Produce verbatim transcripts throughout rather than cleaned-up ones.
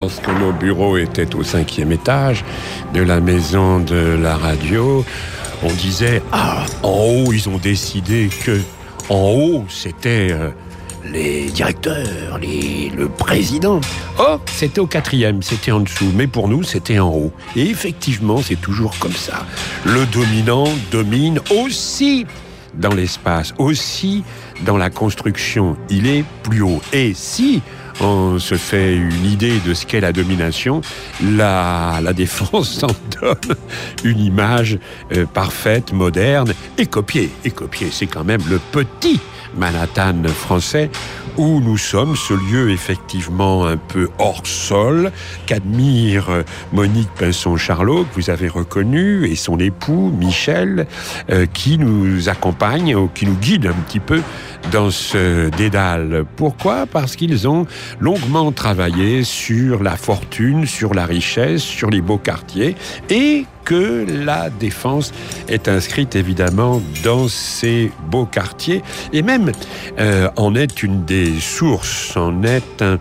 Lorsque nos bureaux étaient au cinquième étage de la maison de la radio, on disait « Ah, en haut, ils ont décidé que... » En haut, c'était euh, les directeurs, les, le président. Oh, c'était au quatrième, c'était en dessous. Mais pour nous, c'était en haut. Et effectivement, c'est toujours comme ça. Le dominant domine aussi dans l'espace, aussi dans la construction. Il est plus haut. Et si on se fait une idée de ce qu'est la domination, la, la défense en donne une image euh, parfaite, moderne et copiée. Et copiée, c'est quand même le petit Manhattan français où nous sommes, ce lieu effectivement un peu hors sol qu'admire Monique Pinson-Charlot, que vous avez reconnu, et son époux Michel, euh, qui nous accompagne ou qui nous guide un petit peu dans ce dédale. Pourquoi ? Parce qu'ils ont longuement travaillé sur la fortune, sur la richesse, sur les beaux quartiers, et que la défense est inscrite évidemment dans ces beaux quartiers, et même euh, en est une des sources, en est un,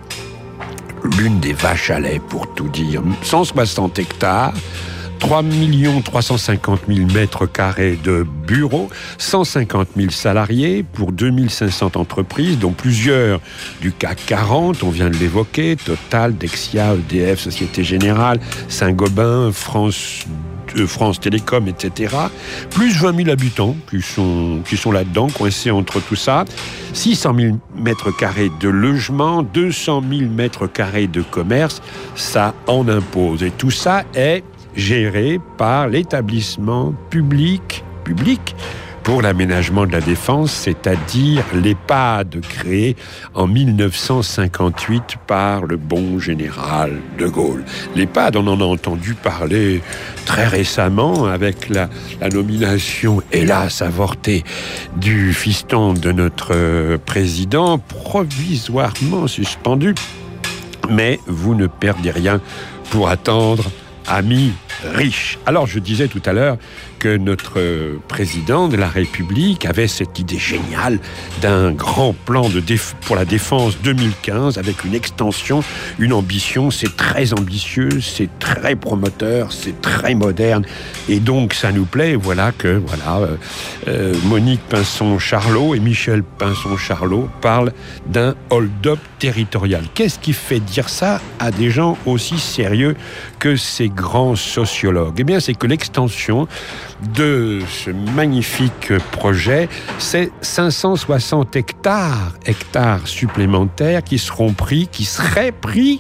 l'une des vaches à lait, pour tout dire. cent soixante hectares, trois millions trois cent cinquante mille mètres carrés de bureaux, cent cinquante mille salariés pour deux mille cinq cents entreprises, dont plusieurs du C A C quarante, on vient de l'évoquer, Total, Dexia, E D F, Société Générale, Saint-Gobain, France France Télécom, et cetera. Plus vingt mille habitants qui sont, qui sont là-dedans, coincés entre tout ça. six cent mille mètres carrés de logement, deux cent mille mètres carrés de commerce, ça en impose. Et tout ça est géré par l'établissement public, public pour l'aménagement de la défense, c'est-à-dire l'EHPAD créé en mille neuf cent cinquante-huit par le bon général de Gaulle. L'EHPAD, on en a entendu parler très récemment avec la, la nomination, hélas avortée, du fiston de notre président, provisoirement suspendu. Mais vous ne perdez rien pour attendre, amis riches. Alors, je disais tout à l'heure que notre président de la République avait cette idée géniale d'un grand plan de déf- pour la défense deux mille quinze avec une extension, une ambition. C'est très ambitieux, c'est très promoteur, c'est très moderne. Et donc, ça nous plaît. Voilà que voilà, euh, euh, Monique Pinson-Charlot et Michel Pinson-Charlot parlent d'un hold-up territorial. Qu'est-ce qui fait dire ça à des gens aussi sérieux que ces grands sociologues ? Eh bien, c'est que l'extension de ce magnifique projet, c'est cinq cent soixante hectares, hectares supplémentaires qui seront pris, qui seraient pris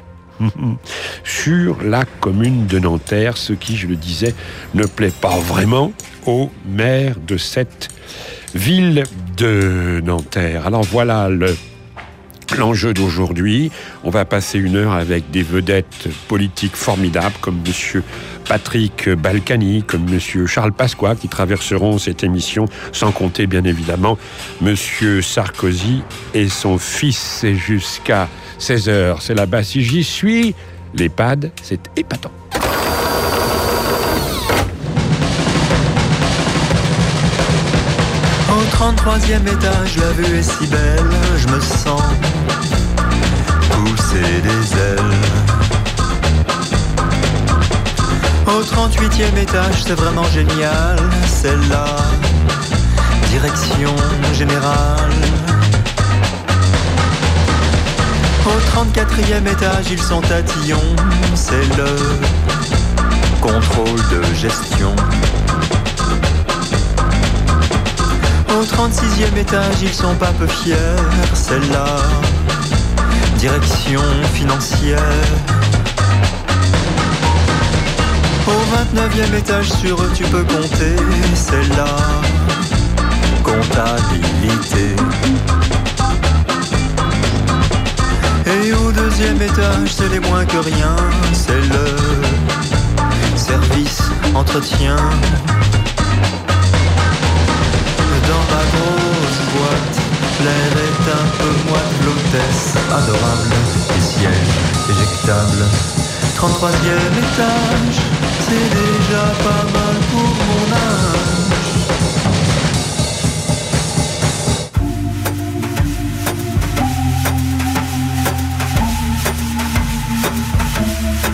sur la commune de Nanterre, ce qui, je le disais, ne plaît pas vraiment au maire de cette ville de Nanterre. Alors voilà le L'enjeu d'aujourd'hui. On va passer une heure avec des vedettes politiques formidables comme Monsieur Patrick Balkany, comme Monsieur Charles Pasqua qui traverseront cette émission, sans compter bien évidemment Monsieur Sarkozy et son fils. C'est jusqu'à seize heures. C'est là-bas. Si j'y suis, l'EHPAD, c'est épatant. Au trente-troisième étage, la vue est si belle, je me sens pousser des ailes. Au trente-huitième étage, c'est vraiment génial, c'est la direction générale. Au trente-quatrième étage, ils sont tatillons, c'est le contrôle de gestion. Au trente-sixième étage, ils sont pas peu fiers, c'est la direction financière. Au vingt-neuvième étage, sur eux tu peux compter, c'est la comptabilité. Et au deuxième étage, c'est les moins que rien, c'est le service entretien. Dans ma grosse boîte, l'air est un peu moite, l'hôtesse adorable, les sièges éjectables. trente-troisième étage, c'est déjà pas mal pour mon âge. nuit.